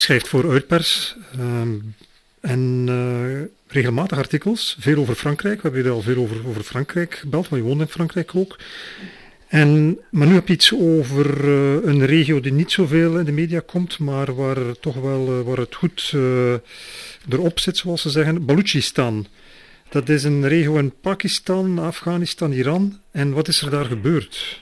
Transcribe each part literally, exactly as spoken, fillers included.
schrijft voor Uitpers um, en uh, regelmatig artikels, veel over Frankrijk. We hebben je al veel over, over Frankrijk gebeld, want je woont in Frankrijk ook. En, maar nu heb je iets over uh, een regio die niet zoveel in de media komt, maar waar, toch wel, uh, waar het goed uh, erop zit, zoals ze zeggen. Balochistan. Dat is een regio in Pakistan, Afghanistan, Iran. En wat is er daar gebeurd?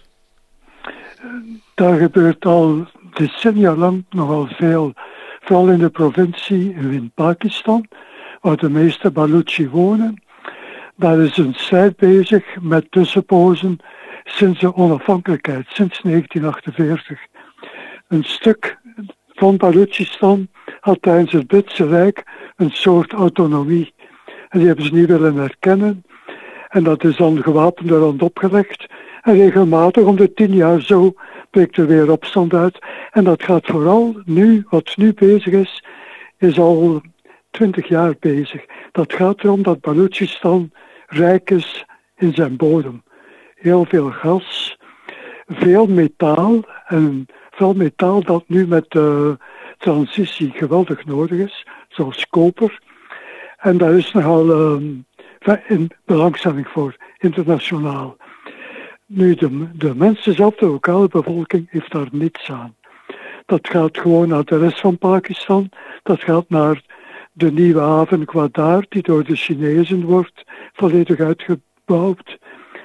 Daar gebeurt al decennia lang nogal veel. Vooral in de provincie in Pakistan, waar de meeste Balochi wonen. Daar is een strijd bezig met tussenpozen sinds de onafhankelijkheid, sinds negentien achtenveertig. Een stuk van Balochistan had tijdens het Britse Rijk een soort autonomie. En die hebben ze niet willen erkennen. En dat is dan gewapend er rond opgelegd. En regelmatig, om de tien jaar zo, breekt er weer opstand uit. En dat gaat vooral nu, wat nu bezig is, is al twintig jaar bezig. Dat gaat erom dat Balochistan rijk is in zijn bodem. Heel veel gas, veel metaal. En vooral metaal dat nu met de transitie geweldig nodig is, zoals koper. En daar is nogal um, in belangstelling voor, internationaal. Nu, de, de mensen zelf, de lokale bevolking, heeft daar niets aan. Dat gaat gewoon naar de rest van Pakistan. Dat gaat naar de nieuwe haven Gwadar, die door de Chinezen wordt volledig uitgebouwd.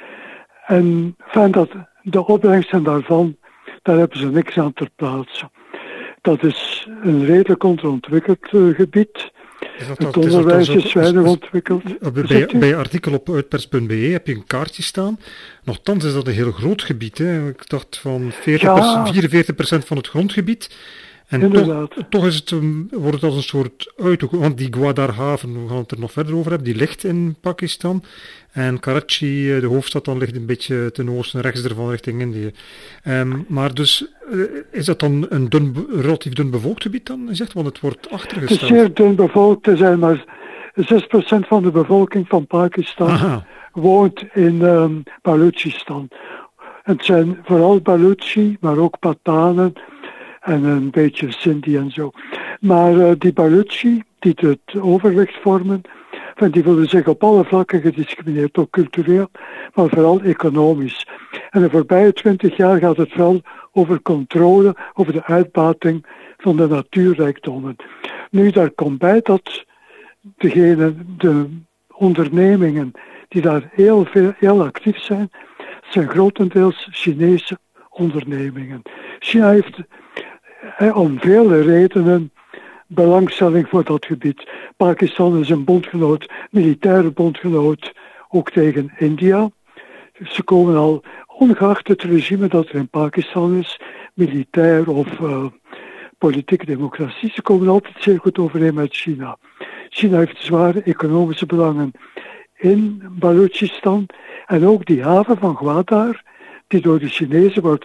En van dat, de opbrengsten daarvan, daar hebben ze niks aan ter plaatse. Dat is een redelijk onderontwikkeld uh, gebied. Het onderwijs is weinig ontwikkeld. Bij, bij je artikel op uitpers punt be heb je een kaartje staan. Nochtans is dat een heel groot gebied. Hè? Ik dacht van veertig procent, ja. vierenveertig procent van het grondgebied. En toch, toch is het, wordt het als een soort uithoek. Want die Gwadar-haven, we gaan het er nog verder over hebben, die ligt in Pakistan. En Karachi, de hoofdstad, dan ligt een beetje ten oosten, rechts ervan richting Indië. Um, maar dus, uh, is dat dan een dun, relatief dun bevolkt gebied dan? Je zegt, want het wordt achtergesteld. Het is zeer dun bevolkt. Er zijn maar zes procent van de bevolking van Pakistan Aha. woont in um, Balochistan. Het zijn vooral Balochi, maar ook Patanen en een beetje Sindhi en zo. Maar uh, die Balochi, die het overwicht vormen, die voelen zich op alle vlakken gediscrimineerd, ook cultureel, maar vooral economisch. En de voorbije twintig jaar gaat het vooral over controle, over de uitbating van de natuurrijkdommen. Nu, daar komt bij dat degene, de ondernemingen die daar heel, veel, heel actief zijn, zijn grotendeels Chinese ondernemingen. China heeft eh, om vele redenen belangstelling voor dat gebied. Pakistan is een bondgenoot, militaire bondgenoot, ook tegen India. Ze komen al, ongeacht het regime dat er in Pakistan is, militair of uh, politieke democratie, ze komen altijd zeer goed overeen met China. China heeft zware economische belangen in Balochistan en ook die haven van Gwadar, die door de Chinezen wordt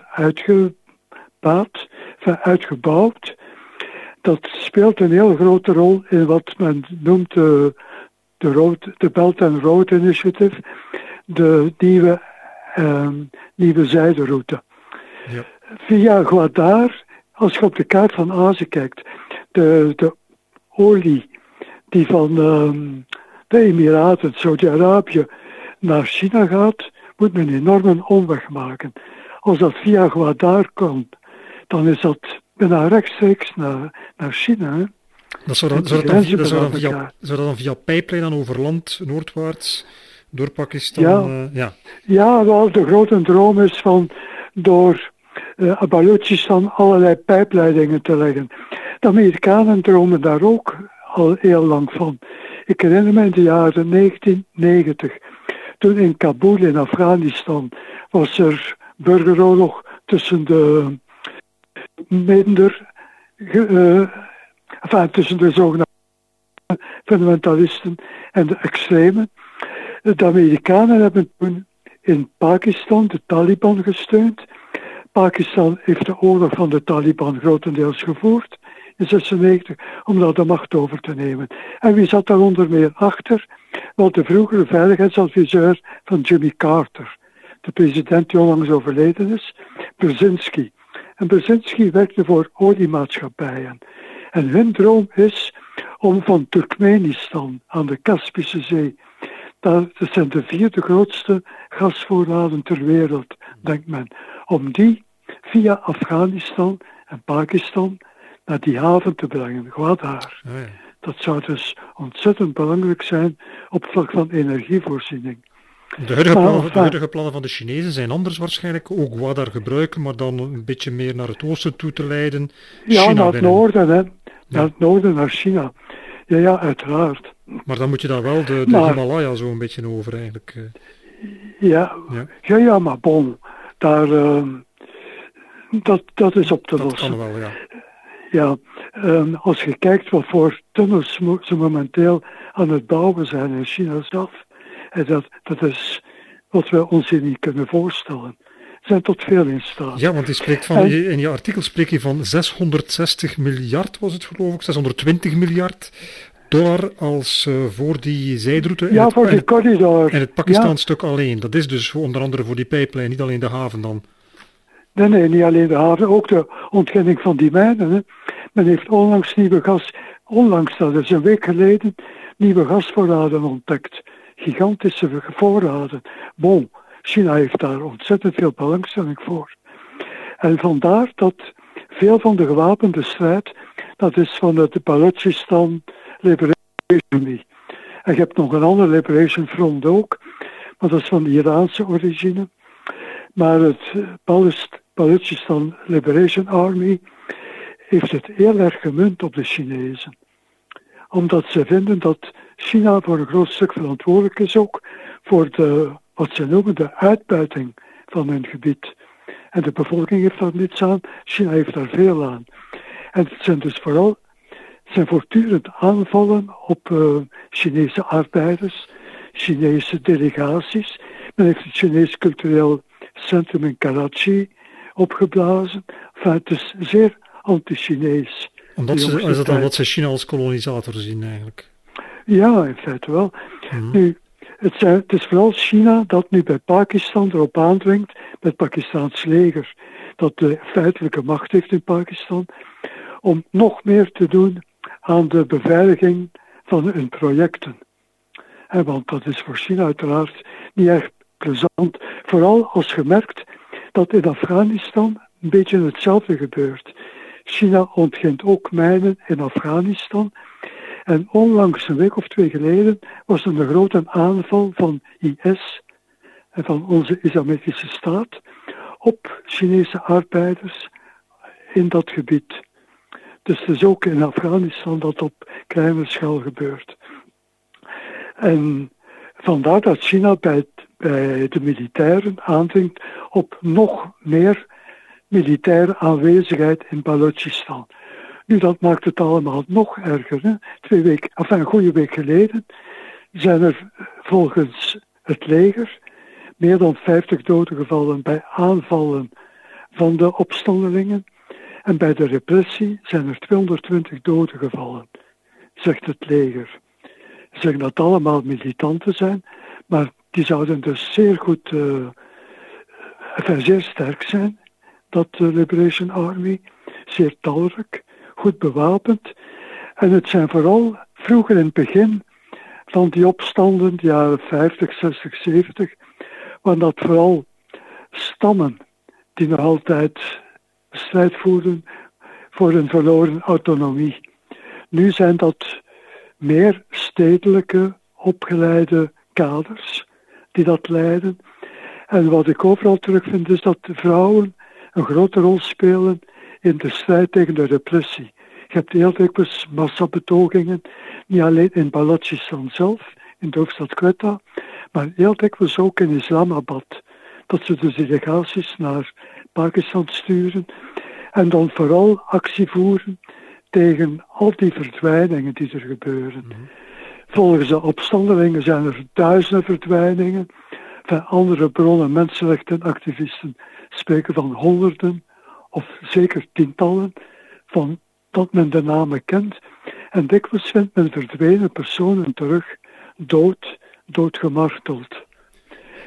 uitgebaat, uitgebouwd. Dat speelt een heel grote rol in wat men noemt de, de, road, de Belt and Road Initiative, de nieuwe, eh, nieuwe zijderoute. Ja. Via Gwadar, als je op de kaart van Azië kijkt, de, de olie die van uh, de Emiraten, Saudi-Arabië naar China gaat, moet men een enorme omweg maken. Als dat via Gwadar komt, dan is dat bijna rechtstreeks naar, naar China. Hè. Dat zou, dan, zou, dat dan, dat zou, dan via, zou dat dan via pijplijn dan over land, noordwaarts, door Pakistan? Ja, uh, ja. ja, wel, de grote droom is van door uh, Balochistan allerlei pijpleidingen te leggen. De Amerikanen dromen daar ook al heel lang van. Ik herinner me in de jaren negentien negentig, toen in Kabul in Afghanistan was er burgeroorlog tussen de minder, uh, enfin, tussen de zogenaamde fundamentalisten en de extremen. De Amerikanen hebben toen in Pakistan de Taliban gesteund. Pakistan heeft de oorlog van de Taliban grotendeels gevoerd in zesennegentig om daar de macht over te nemen. En wie zat daar onder meer achter? Wel, de vroegere veiligheidsadviseur van Jimmy Carter, de president die onlangs overleden is, Brzezinski. En Brzezinski werkte voor oliemaatschappijen. En hun droom is om van Turkmenistan aan de Kaspische Zee, dat zijn de vierde grootste gasvoorraden ter wereld, denkt men, om die via Afghanistan en Pakistan naar die haven te brengen, Gwadar. Oh ja. Dat zou dus ontzettend belangrijk zijn op vlak van energievoorziening. De huidige, maar, plannen, de huidige plannen van de Chinezen zijn anders waarschijnlijk, ook Gwadar gebruiken, maar dan een beetje meer naar het oosten toe te leiden. Ja, China naar het binnen. noorden, hè. Ja. Naar het noorden, naar China. Ja, ja, uiteraard. Maar dan moet je daar wel de, de maar, Himalaya zo een beetje over eigenlijk. Ja, ja, ja, ja maar bon, daar, uh, dat, dat is op te dat lossen. Dat kan wel, ja. Ja, um, als je kijkt wat voor tunnels ze momenteel aan het bouwen zijn in China zelf, en dat, dat is wat we ons hier niet kunnen voorstellen. Ze zijn tot veel in staat. Ja, want je spreekt van, en, in je artikel spreek je van zeshonderdzestig miljard, was het geloof ik, zeshonderdtwintig miljard dollar als uh, voor die zijroute. Ja, het, voor die corridor. En het Pakistan-stuk ja. alleen. Dat is dus onder andere voor die pijplijn, niet alleen de haven dan. Nee, nee, niet alleen de haven, ook de ontginning van die mijnen. Hè. Men heeft onlangs nieuwe gas, onlangs, dat is een week geleden, nieuwe gasvoorraden ontdekt. Gigantische voorraden. Bon, China heeft daar ontzettend veel belangstelling voor. En vandaar dat veel van de gewapende strijd, dat is van het Balochistan Liberation Army. En je hebt nog een ander Liberation Front ook, maar dat is van de Iraanse origine. Maar het Balochistan Liberation Army heeft het heel erg gemunt op de Chinezen. Omdat ze vinden dat China voor een groot stuk verantwoordelijk is ook voor de, wat ze noemen de uitbuiting van hun gebied. En de bevolking heeft daar niets aan, China heeft daar veel aan. En het zijn dus vooral zijn voortdurend aanvallen op uh, Chinese arbeiders, Chinese delegaties. Men heeft het Chinees cultureel centrum in Karachi opgeblazen. Enfin, het is zeer anti-Chinees. Omdat ze, is dat dan wat ze China als kolonisator zien eigenlijk? Ja, in feite wel. Mm-hmm. Nu, het, zijn, het is vooral China dat nu bij Pakistan erop aandringt, met het Pakistaans leger, dat de feitelijke macht heeft in Pakistan, om nog meer te doen aan de beveiliging van hun projecten. En want dat is voor China uiteraard niet erg plezant. Vooral als je merkt dat in Afghanistan een beetje hetzelfde gebeurt. China ontgint ook mijnen in Afghanistan. En onlangs, een week of twee geleden, was er een grote aanval van I S en van onze Islamitische staat op Chinese arbeiders in dat gebied. Dus het is ook in Afghanistan dat op kleine schaal gebeurt. En vandaar dat China bij, bij de militairen aandringt op nog meer militaire aanwezigheid in Balochistan. Nu, dat maakt het allemaal nog erger. Hè? Twee weken, enfin, een goede week geleden zijn er volgens het leger meer dan vijftig doden gevallen bij aanvallen van de opstandelingen. En bij de repressie zijn er tweehonderdtwintig doden gevallen, zegt het leger. Ze zeggen dat het allemaal militanten zijn, maar die zouden dus zeer goed, uh, enfin, zeer sterk zijn, dat uh, Liberation Army, zeer talrijk, goed bewapend. En het zijn vooral vroeger in het begin van die opstanden, de jaren vijftig, zestig, zeventig, waren dat vooral stammen die nog altijd strijd voerden voor een verloren autonomie. Nu zijn dat meer stedelijke, opgeleide kaders die dat leiden. En wat ik overal terugvind is dat de vrouwen een grote rol spelen in de strijd tegen de repressie. Je hebt heel dikwijls massabetogingen, niet alleen in Balochistan zelf, in de hoofdstad Quetta, maar heel dikwijls ook in Islamabad. Dat ze dus delegaties naar Pakistan sturen en dan vooral actie voeren tegen al die verdwijningen die er gebeuren. Mm-hmm. Volgens de opstandelingen zijn er duizenden verdwijningen. Van andere bronnen, mensenrechtenactivisten spreken van honderden of zeker tientallen, van dat men de namen kent. En dikwijls vindt men verdwenen personen terug, dood, doodgemarteld.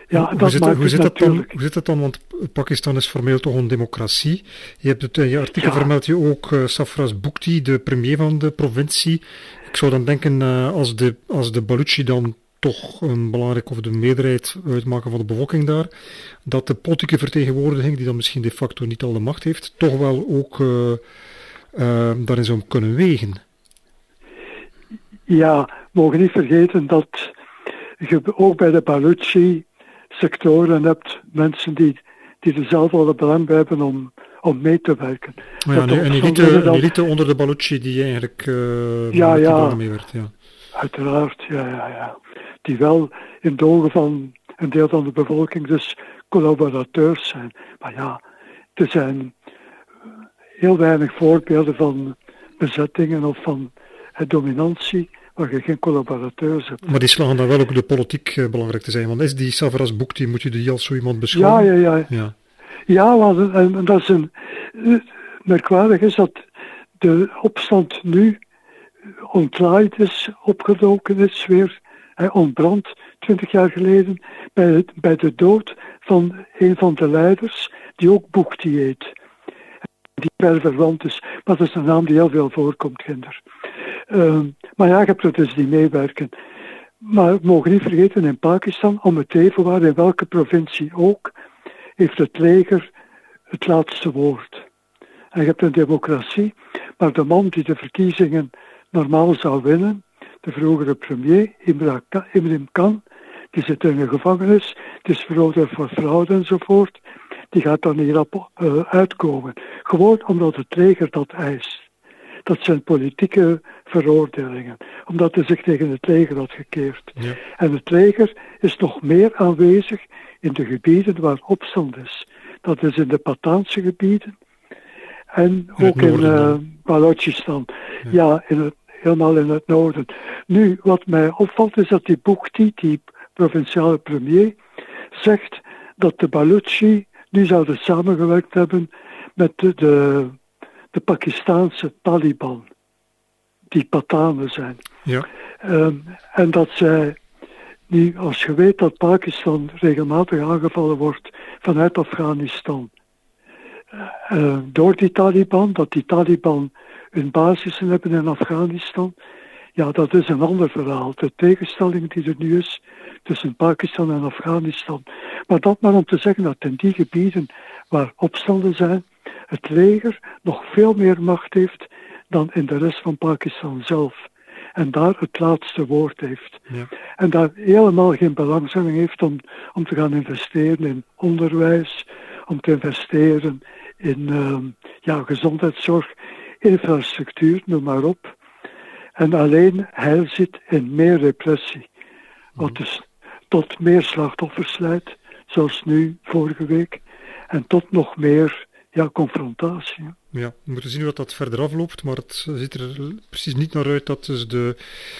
Ja, hoe, dat zit, maakt hoe, zit dat dan, natuurlijk. hoe zit dat dan? Want Pakistan is formeel toch een democratie. Je hebt het in je artikel Ja. vermeld je ook uh, Sarfraz Bugti, de premier van de provincie. Ik zou dan denken, uh, als de, als de Baluchi dan toch een belangrijk of de meerderheid uitmaken van de bevolking daar, dat de politieke vertegenwoordiging, die dan misschien de facto niet al de macht heeft, toch wel ook uh, uh, daarin zou kunnen wegen. Ja, we mogen niet vergeten dat je ook bij de Baluchi sectoren hebt, mensen die, die er zelf al het belang bij hebben om, om mee te werken. Maar ja, een, een, elite, een elite onder de Baluchi die eigenlijk uh, ja, ja, mee werd. Ja, uiteraard, ja, ja, ja. Die wel in de ogen van een deel van de bevolking dus collaborateurs zijn. Maar ja, er zijn heel weinig voorbeelden van bezettingen of van uh, dominantie waar je geen collaborateurs hebt. Maar die slagen dan wel ook de politiek uh, belangrijk te zijn. Want is die Sarfraz Bugti, moet je die als zo iemand beschouwen? Ja, ja, ja. Ja, ja want en, en dat is een... Uh, merkwaardig is dat de opstand nu ontlaaid is, opgedoken is, weer hij ontbrandt twintig jaar geleden bij, bij de dood van een van de leiders die ook Bugti heet. Die ver verwant is, maar dat is een naam die heel veel voorkomt, Ginder. Uh, maar ja, je hebt er dus die meewerken. Maar we mogen niet vergeten, in Pakistan, om het even waar, in welke provincie ook, heeft het leger het laatste woord. En je hebt een democratie, maar de man die de verkiezingen normaal zou winnen, de vroegere premier, Imran Khan, die zit in de gevangenis, die is veroordeeld voor fraude enzovoort, die gaat dan niet op, uh, uitkomen. Gewoon omdat het leger dat eist. Dat zijn politieke veroordelingen, omdat hij zich tegen het leger had gekeerd. Ja. En het leger is nog meer aanwezig in de gebieden waar opstand is. Dat is in de Pataanse gebieden en in ook in uh, Balochistan. Ja, ja in het, helemaal in het noorden. Nu, wat mij opvalt is dat die Bugti, die provinciale premier, zegt dat de Baluchi nu zouden samengewerkt hebben met de, de, de Pakistaanse Taliban, die Patanen zijn. Ja. Um, en dat zij, nu, als je weet dat Pakistan regelmatig aangevallen wordt vanuit Afghanistan, uh, door die Taliban, dat die Taliban hun basissen hebben in Afghanistan, ja, dat is een ander verhaal. De tegenstelling die er nu is tussen Pakistan en Afghanistan. Maar dat maar om te zeggen dat in die gebieden waar opstanden zijn, het leger nog veel meer macht heeft dan in de rest van Pakistan zelf. En daar het laatste woord heeft. Ja. En daar helemaal geen belangstelling heeft om, om te gaan investeren in onderwijs, om te investeren in uh, ja, gezondheidszorg, infrastructuur, noem maar op. En alleen heil zit in meer repressie. Wat dus tot meer slachtoffers leidt, zoals nu, vorige week. En tot nog meer ja, confrontatie. Ja, we moeten zien hoe dat verder afloopt, maar het ziet er precies niet naar uit dat dus de,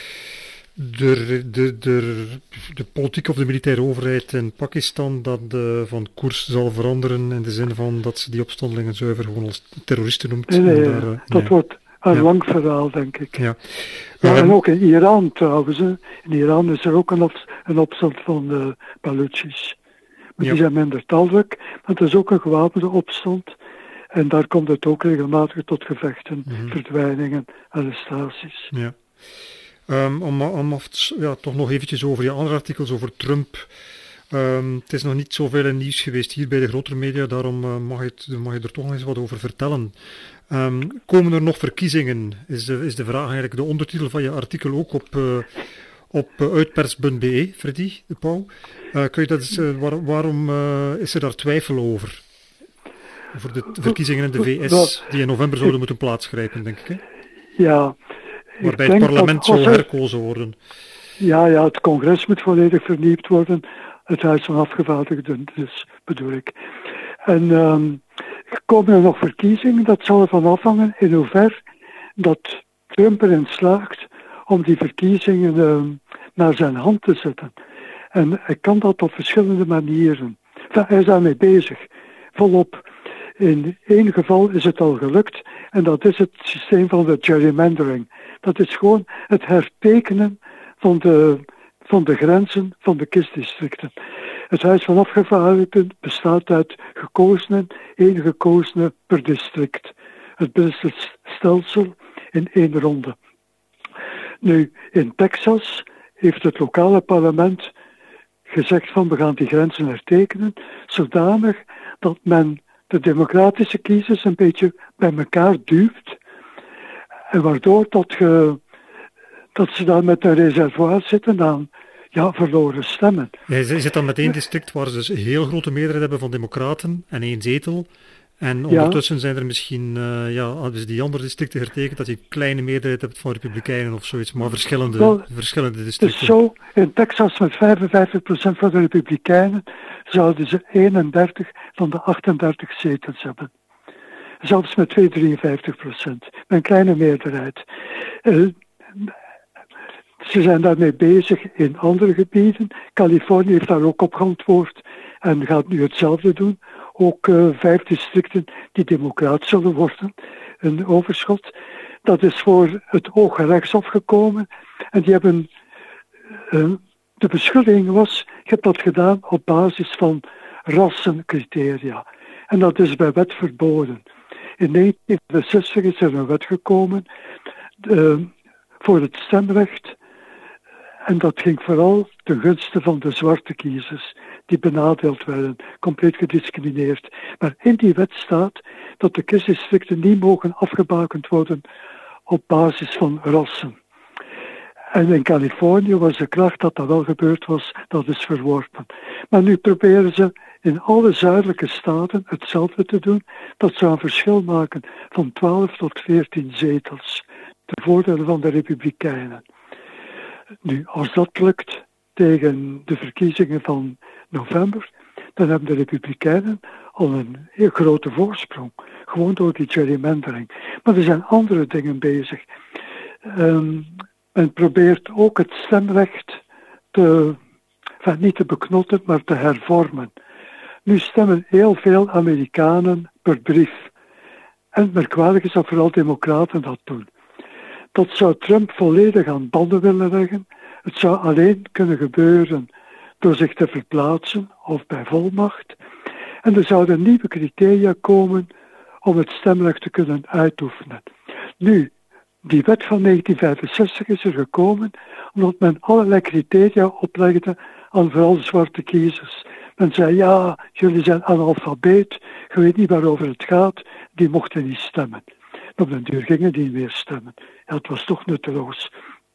de, de, de, de politieke of de militaire overheid in Pakistan dat de, van koers zal veranderen in de zin van dat ze die opstandelingen zuiver gewoon als terroristen noemt. Nee, nee, en daar, uh, dat nee. wordt een ja. lang verhaal, denk ik. Ja. Ja, um, en ook in Iran trouwens. Hè. In Iran is er ook een, op, een opstand van de Baluchis. Maar ja. die zijn minder talrijk, maar het is ook een gewapende opstand. En daar komt het ook regelmatig tot gevechten, mm-hmm. verdwijningen, arrestaties. Ja. Um, om om af, ja, toch nog eventjes over je andere artikels over Trump. Um, het is nog niet zoveel in nieuws geweest hier bij de grotere media, daarom uh, mag, je het, mag je er toch eens wat over vertellen. Um, komen er nog verkiezingen? Is de, is de vraag eigenlijk de ondertitel van je artikel ook op, uh, op uh, uitpers punt be, Freddy de Pauw. Uh, kun je dat eens, uh, waar, waarom uh, is er daar twijfel over? Over de verkiezingen in de V S die in november zouden moeten plaatsgrijpen, denk ik. Hè? Ja. Waarbij het parlement zou herkozen worden. Ja, ja, het congres moet volledig vernieuwd worden. Het Huis van Afgevaardigden, dus bedoel ik. En um, komen er nog verkiezingen? Dat zal ervan afhangen in hoever dat Trump erin slaagt om die verkiezingen um, naar zijn hand te zetten. En hij kan dat op verschillende manieren. Enfin, hij is daarmee bezig, volop. In één geval is het al gelukt en dat is het systeem van de gerrymandering. Dat is gewoon het hertekenen van de, van de grenzen van de kiesdistricten. Het Huis van Afgevaardigden bestaat uit gekozenen, één gekozene per district. Het Britse stelsel in één ronde. Nu, in Texas heeft het lokale parlement gezegd van we gaan die grenzen hertekenen, zodanig dat men de democratische kiezers een beetje bij elkaar duwt. En waardoor dat, ge, dat ze dan met een reservoir zitten aan ja, verloren stemmen. Ja, je zit dan met één district waar ze dus een heel grote meerderheid hebben van democraten en één zetel. En ondertussen ja. zijn er misschien, uh, ja, hebben ze die andere districten hertekend, dat je een kleine meerderheid hebt van republikeinen of zoiets, maar verschillende, Wel, verschillende districten. Dus zo, in Texas met vijfenvijftig procent van de republikeinen zouden ze eenendertig van de achtendertig zetels hebben. Zelfs met twee komma drieënvijftig procent. Een kleine meerderheid. Uh, ze zijn daarmee bezig in andere gebieden. Californië heeft daar ook op geantwoord en gaat nu hetzelfde doen. Ook uh, vijf districten die democraat zullen worden, een overschot. Dat is voor het Hoge Rechtshof gekomen. En die hebben, uh, de beschuldiging was, je hebt dat gedaan op basis van rassencriteria. En dat is bij wet verboden. In negentien vijfenzestig is er een wet gekomen uh, voor het stemrecht. En dat ging vooral ten gunste van de zwarte kiezers, die benadeeld werden, compleet gediscrimineerd. Maar in die wet staat dat de kiesdistricten niet mogen afgebakend worden op basis van rassen. En in Californië was de kracht dat dat wel gebeurd was, dat is verworpen. Maar nu proberen ze in alle zuidelijke staten hetzelfde te doen. Dat zou een verschil maken van twaalf tot veertien zetels. Ten voordele van de Republikeinen. Nu, als dat lukt tegen de verkiezingen van november, dan hebben de Republikeinen al een heel grote voorsprong. Gewoon door die gerrymandering. Maar er zijn andere dingen bezig. Um, men probeert ook het stemrecht te, enfin, niet te beknotten, maar te hervormen. Nu stemmen heel veel Amerikanen per brief. En merkwaardig is dat vooral democraten dat doen. Dat zou Trump volledig aan banden willen leggen. Het zou alleen kunnen gebeuren door zich te verplaatsen of bij volmacht. En er zouden nieuwe criteria komen om het stemrecht te kunnen uitoefenen. Nu, die wet van negentien vijfenzestig is er gekomen omdat men allerlei criteria oplegde aan vooral zwarte kiezers. Men zei, ja, jullie zijn analfabeet, je weet niet waarover het gaat, die mochten niet stemmen. En op den duur gingen die niet meer stemmen. Ja, het was toch nutteloos.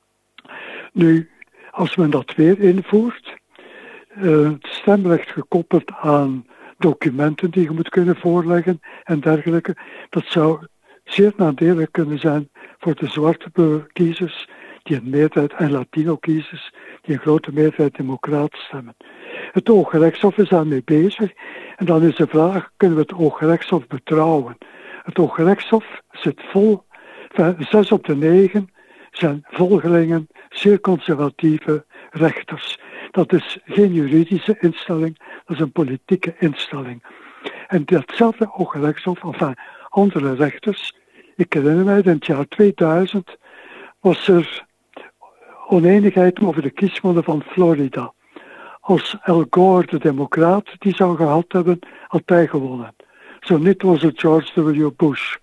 Nu, als men dat weer invoert, uh, het stemrecht gekoppeld aan documenten die je moet kunnen voorleggen en dergelijke, dat zou zeer nadelig kunnen zijn voor de zwarte kiezers, die een meerderheid, en Latino-kiezers, die een grote meerderheid democraat stemmen. Het Hoge Rechtshof is daarmee bezig en dan is de vraag, kunnen we het Hoge Rechtshof betrouwen? Het Hoge Rechtshof zit vol, zes op de negen zijn volgelingen, zeer conservatieve rechters. Dat is geen juridische instelling, dat is een politieke instelling. En datzelfde Hoge Rechtshof, enfin andere rechters, ik herinner mij, in het jaar tweeduizend was er oneenigheid over de kiesmannen van Florida. Als Al Gore, de democraat, die zou gehad hebben, had hij gewonnen. Zo niet was het George W. Bush.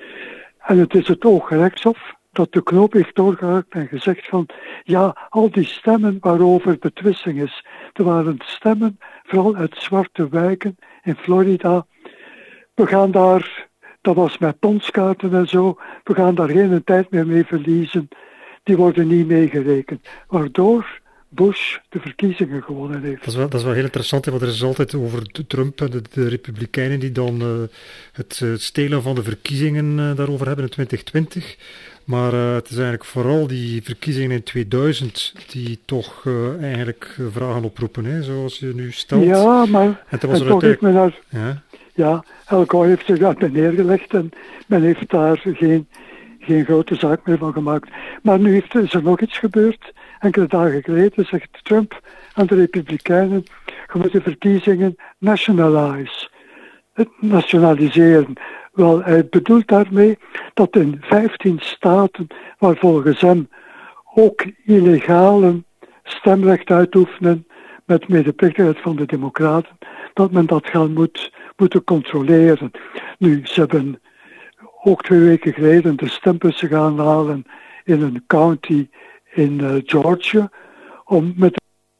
En het is het Hoge Rechtshof dat de knoop heeft doorgehakt en gezegd van, ja, al die stemmen waarover betwisting is, er waren stemmen, vooral uit zwarte wijken in Florida. We gaan daar, dat was met ponskaarten en zo, we gaan daar geen tijd meer mee verliezen. Die worden niet meegerekend. Waardoor Bush de verkiezingen gewonnen heeft. Dat is wel, dat is wel heel interessant, want er is altijd over Trump en de, de Republikeinen die dan uh, het uh, stelen van de verkiezingen uh, daarover hebben in twintig twintig. Maar uh, het is eigenlijk vooral die verkiezingen in tweeduizend die toch uh, eigenlijk vragen oproepen, hè, zoals je nu stelt. Ja, maar en was en toch heeft men daar... Ja, ja Al Gore heeft zich daar neergelegd en men heeft daar geen, geen grote zaak meer van gemaakt. Maar nu heeft, is er nog iets gebeurd. Enkele dagen geleden zegt Trump aan de Republikeinen, je moet de verkiezingen nationalize, het nationaliseren. Wel, hij bedoelt daarmee dat in vijftien staten, waar volgens hem ook illegale stemrecht uitoefenen, met medeplichtigheid van de Democraten, dat men dat gaan moet, moeten controleren. Nu, ze hebben ook twee weken geleden de stembussen gaan halen in een county in uh, Georgia, om met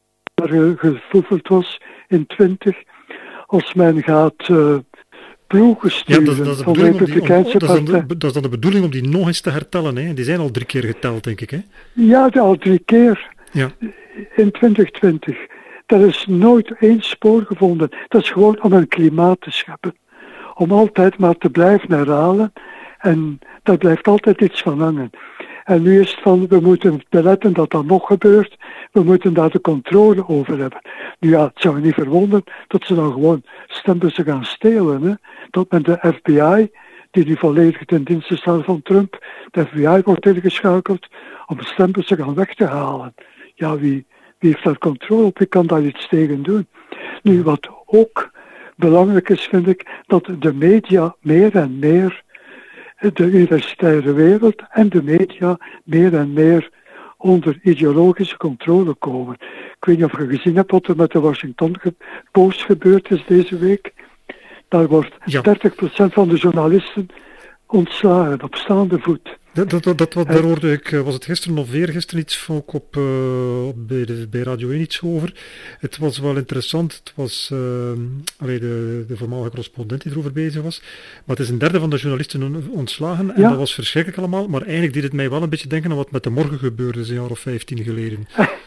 de gevoefeld was in twintig, als men gaat uh, ploegen sturen ja, dat, dat van de Republikeinse Partij. Dat is, dan de, dat is dan de bedoeling om die nog eens te hertellen, hè? Die zijn al drie keer geteld, denk ik, hè? Ja, al drie keer ja. in twintig twintig. Er is nooit één spoor gevonden. Dat is gewoon om een klimaat te scheppen. Om altijd maar te blijven herhalen. En daar blijft altijd iets van hangen. En nu is het van, we moeten beletten dat dat nog gebeurt. We moeten daar de controle over hebben. Nu ja, het zou me niet verwonderen dat ze dan gewoon stembussen gaan stelen. Hè? Dat men de F B I, die nu volledig ten dienste staat van Trump, de F B I wordt ingeschakeld om stembussen gaan weg te halen. Ja, wie, wie heeft daar controle op? Wie kan daar iets tegen doen? Nu, wat ook belangrijk is, vind ik, dat de media meer en meer, de universitaire wereld en de media meer en meer onder ideologische controle komen. Ik weet niet of je gezien hebt wat er met de Washington Post gebeurd is deze week. Daar wordt ja. dertig procent van de journalisten ontslagen op staande voet. Dat, dat, dat, dat, daar hoorde ik, was het gisteren of eergisteren iets ook op, uh, bij, de, bij Radio één iets over. Het was wel interessant, het was uh, allee, de, de voormalige correspondent die erover bezig was. Maar het is een derde van de journalisten ontslagen en ja. dat was verschrikkelijk allemaal. Maar eigenlijk deed het mij wel een beetje denken aan wat met de morgen gebeurde, een jaar of vijftien geleden.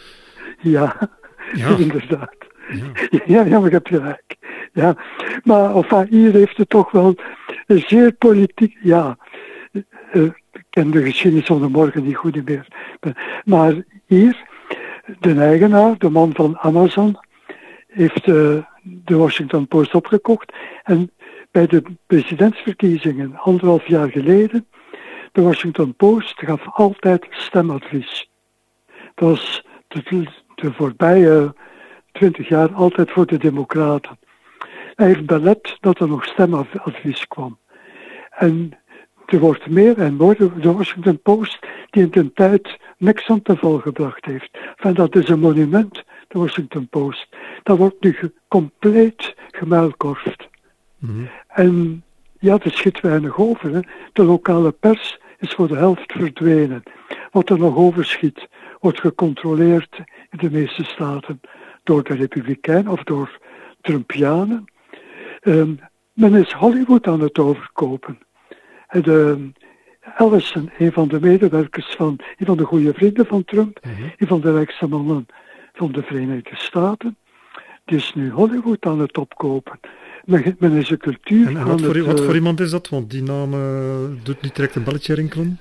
Ja, ja. inderdaad. Ja. Ja, ja, maar ik heb gelijk. Ja. Maar enfin, hier heeft het toch wel zeer politiek, ja... Uh, Ik ken de geschiedenis van de morgen niet goed meer. Maar hier, de eigenaar, de man van Amazon, heeft uh, de Washington Post opgekocht. En bij de presidentsverkiezingen, anderhalf jaar geleden, de Washington Post gaf altijd stemadvies. Dat was de, de voorbije twintig jaar altijd voor de Democraten. Hij heeft belet dat er nog stemadvies kwam. En er wordt meer en meer de Washington Post die in de tijd niks aan te val gebracht heeft. Enfin, dat is een monument, de Washington Post. Dat wordt nu ge- compleet gemuilkorfd. Mm-hmm. En ja, er schiet weinig over. Hè. De lokale pers is voor de helft verdwenen. Wat er nog overschiet, wordt gecontroleerd in de meeste staten door de Republikeinen of door Trumpianen. Um, men is Hollywood aan het overkopen. De Ellison, een van de medewerkers van, een van de goede vrienden van Trump, mm-hmm. een van de rijkste mannen van de Verenigde Staten, die is nu Hollywood aan het opkopen. Men, men is een cultuur en, en aan wat, voor, het... wat voor iemand is dat? Want die naam uh, doet niet direct een belletje rinkelen.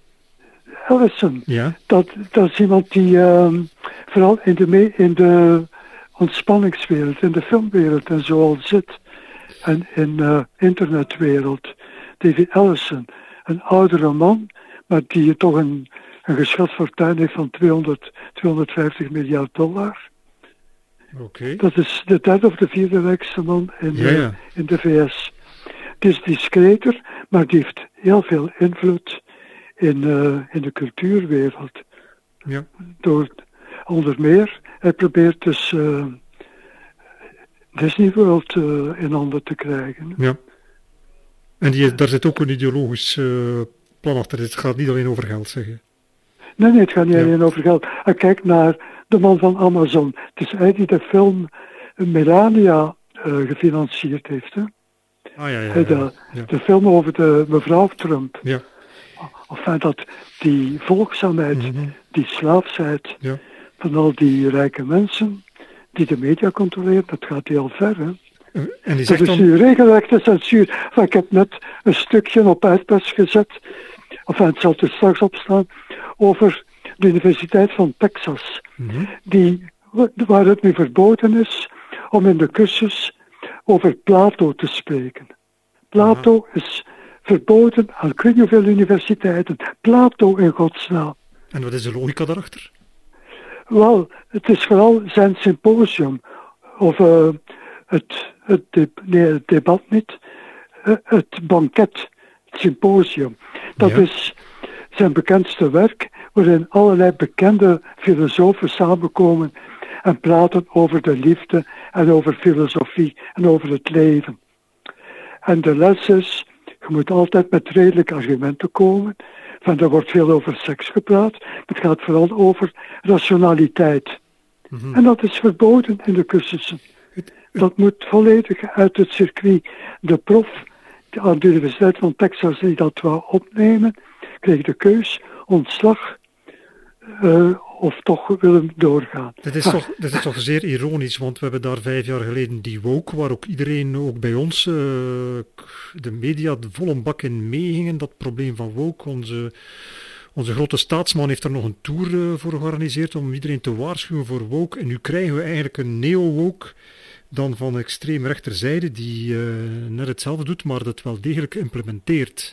Ellison, ja. dat, dat is iemand die uh, vooral in de, me, in de ontspanningswereld, in de filmwereld en zo al zit, en in de uh, internetwereld. David Ellison, een oudere man, maar die toch een, een geschat fortuin heeft van tweehonderd, tweehonderdvijftig miljard dollar. Okay. Dat is de derde of de vierde rijkste man in, ja, ja. uh, in de V S. Die is discreter, maar die heeft heel veel invloed in, uh, in de cultuurwereld. Ja. Door, onder meer, hij probeert dus uh, Disney World uh, in handen te krijgen. Ja. En die, daar zit ook een ideologisch uh, plan achter. Het gaat niet alleen over geld, zeg je. Nee, nee, het gaat niet ja. alleen over geld. En kijk naar de man van Amazon. Het is hij die de film Melania uh, gefinancierd heeft. Hè? Ah, ja, ja, ja, de, ja. de film over de mevrouw Trump. Ja. Enfin, dat die volgzaamheid, mm-hmm. die slaafsheid ja. van al die rijke mensen die de media controleren, dat gaat heel ver, hè. En die dat is dan... nu regelrechte censuur. Enfin, ik heb net een stukje op iPads gezet, enfin, het zal er straks op staan, over de Universiteit van Texas, mm-hmm. die, waar het nu verboden is om in de cursus over Plato te spreken. Plato Aha. is verboden aan ik weet niet hoeveel universiteiten. Plato in godsnaam. En wat is de logica daarachter? Wel, het is vooral zijn symposium, of uh, het, het, de, nee, het debat niet, uh, het banket, het symposium. Dat ja. is zijn bekendste werk, waarin allerlei bekende filosofen samenkomen en praten over de liefde en over filosofie en over het leven. En de les is, je moet altijd met redelijke argumenten komen. Van, er wordt veel over seks gepraat. Het gaat vooral over rationaliteit. Mm-hmm. En dat is verboden in de cursussen. Dat moet volledig uit het circuit. De prof aan de Universiteit van Texas die dat wou opnemen, kreeg de keus, ontslag uh, of toch willen doorgaan. Dit is, ah. toch, dit is toch zeer ironisch, want we hebben daar vijf jaar geleden die woke, waar ook iedereen, ook bij ons, uh, de media de volle bak in meegingen, dat probleem van woke. Onze, onze grote staatsman heeft er nog een tour uh, voor georganiseerd om iedereen te waarschuwen voor woke. En nu krijgen we eigenlijk een neo-woke dan van de extreem rechterzijde die uh, net hetzelfde doet, maar dat wel degelijk implementeert.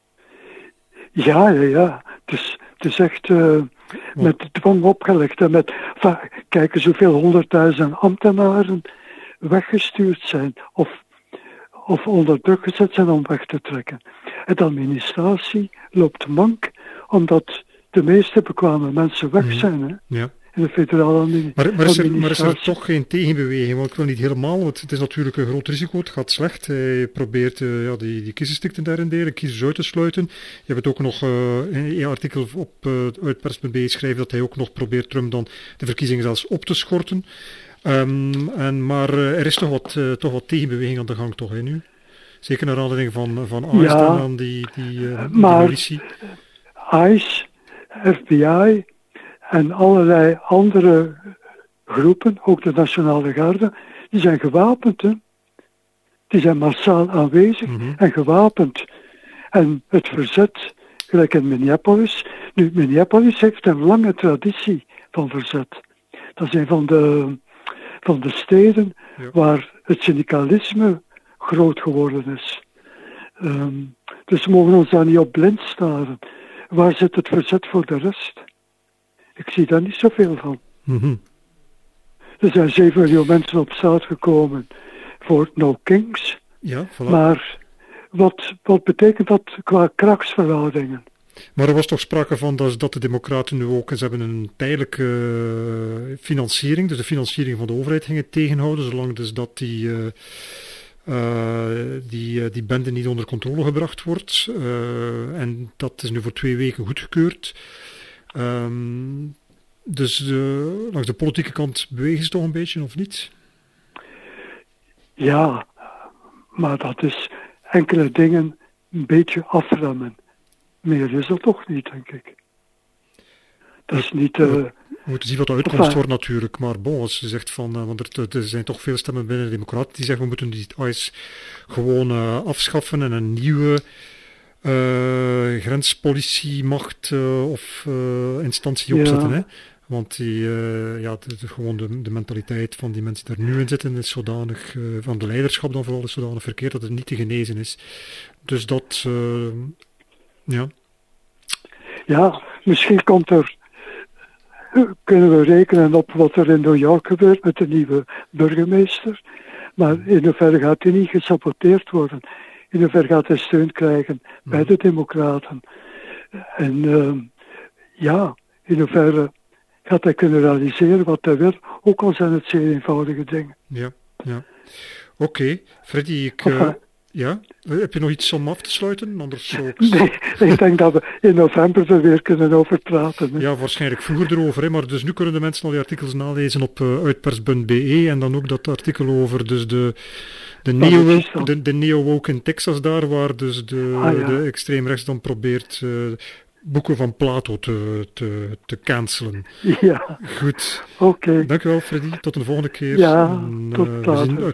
Ja, ja, ja. Het is, het is echt uh, met dwang opgelegd. En met, van, kijk eens hoeveel honderdduizend ambtenaren weggestuurd zijn of, of onder druk gezet zijn om weg te trekken. En de administratie loopt mank omdat de meeste bekwame mensen weg zijn. Hè? Ja. In de federale administratie. Maar, maar, is er, maar is er toch geen tegenbeweging? Want ik wil niet helemaal, want het is natuurlijk een groot risico. Het gaat slecht. Hij probeert uh, ja, die, die kiesdistricten te renderen, kiezers uit te sluiten. Je hebt ook nog uh, in een artikel op uh, uitpers punt b e schrijven dat hij ook nog probeert Trump dan de verkiezingen zelfs op te schorten. Um, en, maar uh, er is toch wat, uh, toch wat tegenbeweging aan de gang, toch, hè, nu? Zeker naar aanleiding van, van ICE ja, en dan die, die, uh, die maar politie. ICE, F B I en allerlei andere groepen, ook de Nationale Garde, die zijn gewapend. Hè? Die zijn massaal aanwezig mm-hmm. en gewapend. En het verzet, gelijk in Minneapolis. Nu, Minneapolis heeft een lange traditie van verzet. Dat is een van de, van de steden ja. waar het syndicalisme groot geworden is. Um, dus we mogen ons daar niet op blind staren. Waar zit het verzet voor de rest? Ik zie daar niet zoveel van. Mm-hmm. Er zijn zeven miljoen mensen op straat gekomen voor No Kings. Ja, voilà. Maar wat, wat betekent dat qua krachtsverhoudingen? Maar er was toch sprake van dat, dat de democraten nu ook, ze hebben een tijdelijke uh, financiering, dus de financiering van de overheid gingen tegenhouden, zolang dus dat die, uh, uh, die, uh, die bende niet onder controle gebracht wordt. Uh, en dat is nu voor twee weken goedgekeurd. Um, dus uh, langs de politieke kant bewegen ze toch een beetje, of niet? Ja, maar dat is enkele dingen een beetje afremmen. Meer is er toch niet, denk ik. Dat is niet... Uh, We moeten zien wat de uitkomst wordt natuurlijk, maar bon, als je zegt van, uh, want er, er zijn toch veel stemmen binnen de Democraten die zeggen we moeten die ICE gewoon uh, afschaffen en een nieuwe uh, grenspolitiemacht uh, of uh, instantie opzetten, ja. Hè? Want die, uh, ja, de, de, gewoon de, de mentaliteit van die mensen die er nu in zitten is zodanig, uh, van de leiderschap dan vooral is zodanig verkeerd dat het niet te genezen is. Dus dat, uh, ja. Ja, misschien komt er, kunnen we rekenen op wat er in New York gebeurt met de nieuwe burgemeester. Maar in hoeverre gaat hij niet gesaboteerd worden? In hoeverre gaat hij steun krijgen bij de Democraten? En uh, ja, in hoeverre gaat hij kunnen realiseren wat hij wil, ook al zijn het zeer eenvoudige dingen. Ja, ja. Oké, okay. Freddy, ik... Uh, enfin, ja? Heb je nog iets om af te sluiten? Anders zo... Nee, ik denk dat we in november er weer kunnen over praten. Hè. Ja, waarschijnlijk vroeger erover, hè, maar dus nu kunnen de mensen al die artikels nalezen op uh, uitpers punt b e en dan ook dat artikel over dus de, de, neo-woke, de, de neo-woke in Texas daar, waar dus de, ah, ja. de extreem rechts dan probeert... Uh, boeken van Plato te, te, te cancelen. Ja. Goed. Oké. Okay. Dank u wel, Freddy. Tot een volgende keer. Ja, en, tot uh, later. we zien, uh,